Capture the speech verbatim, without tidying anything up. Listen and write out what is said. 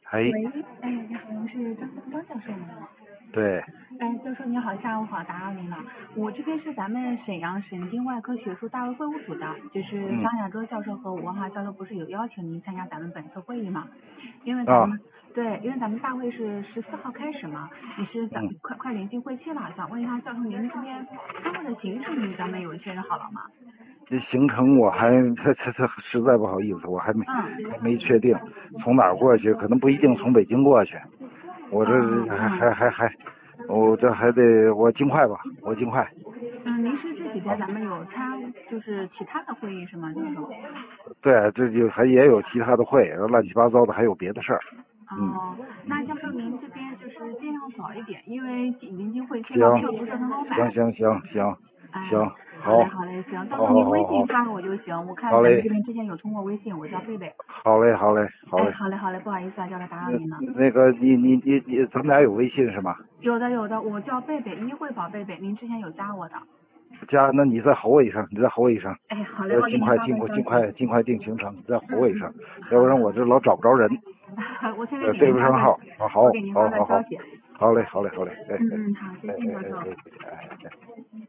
喂， 哎， 哎，你好，您是张张教授吗？ 对， 哎，教授你好，下午好，打扰您了。我这边是咱们沈阳神经外科学术大会会务组的，就是嗯张亚洲教授和吴文华教授不是有邀请您参加咱们本次会议吗？因为咱啊， 们对，因为咱们大会是十四号开始嘛，也是咱嗯， 快快临近会期了，想问一下教授您这边开会的行程您咱们有确认好了吗？ 这行程我还这这这实在不好意思，我还没嗯， 还没确定从哪儿过去，可能不一定从北京过去。我这嗯还嗯还还还，我这还得我尽快吧，我尽快。 嗯，您是这几啊， 天咱们有参就是其他的会议是吗，教授？ 对，这就还也有其他的会，然后乱七八糟的还有别的事儿。嗯哦，那嗯嗯， 教授您这边就是尽量早一点，因为临近会期嘛， 行票不是很好买。 行行行行哎， 行， 好嘞好， 好嘞，行，到时好候您微好好好， 信发我就行，我看好嘞咱们这边之前有通过微信，我叫贝贝。 好嘞好嘞好哎， 嘞。 好嘞好嘞，不好意思啊，教授打扰那您了。 那个你你你你，咱们俩有微信是吗？ 有的有的，我叫贝贝，一惠宝贝贝，您之前有加我的。 加，那你再吼我一声，你再吼我一声， 哎，好嘞， 呃， 我给您发尽快尽个消息。 快尽快尽快定行程，你再吼嗯嗯， 我一声，要好的。 不然我这老找不着人， 我现在呃，对给您发个， 不上号。啊，好， 我给您好，好，好， 发个消息。 好嘞，好嘞，好嘞，哎哎嗯嗯，好，谢哎谢教授。 哎哎哎哎哎。